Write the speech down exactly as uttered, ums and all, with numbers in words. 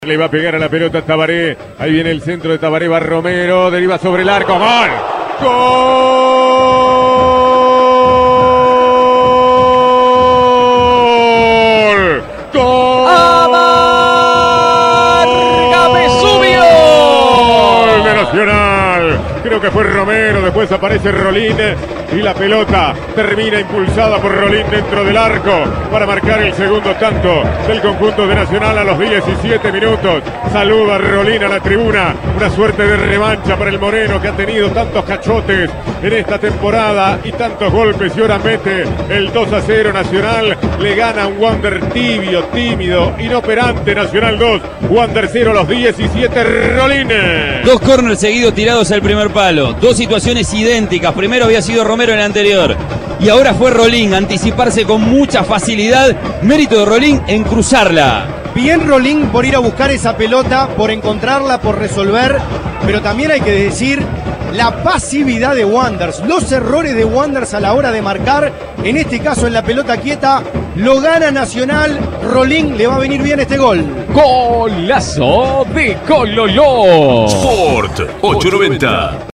Le va a pegar a la pelota Tabaré. Ahí viene el centro de Tabaré. Va Romero. Deriva sobre el arco. ¡Gol! ¡Gol! ¡Gol! ¡Amarga Vesubio! ¡Gol de Nacional! Creo que fue Romero. Después aparece Rolín. Y la pelota termina impulsada por Rolín dentro del arco para marcar el segundo tanto del conjunto de Nacional a los diecisiete minutos. Saluda a Rolín a la tribuna. Una suerte de revancha para el moreno que ha tenido tantos cachotes en esta temporada y tantos golpes. Y ahora mete el dos a cero. Nacional le gana a un Wander tibio, tímido, inoperante. Nacional dos, Wander cero a los diecisiete. Rolín. Dos corners seguidos tirados al primer palo. Dos situaciones idénticas. Primero había sido Romero en el anterior. Y ahora fue Rolín, anticiparse con mucha facilidad. Mérito de Rolín en cruzarla. Bien Rolín por ir a buscar esa pelota, por encontrarla, por resolver. Pero también hay que decir la pasividad de Wanderers, los errores de Wanderers a la hora de marcar. En este caso en la pelota quieta, lo gana Nacional. Rolín le va a venir bien este gol. Golazo de Cololó. Sport ocho noventa.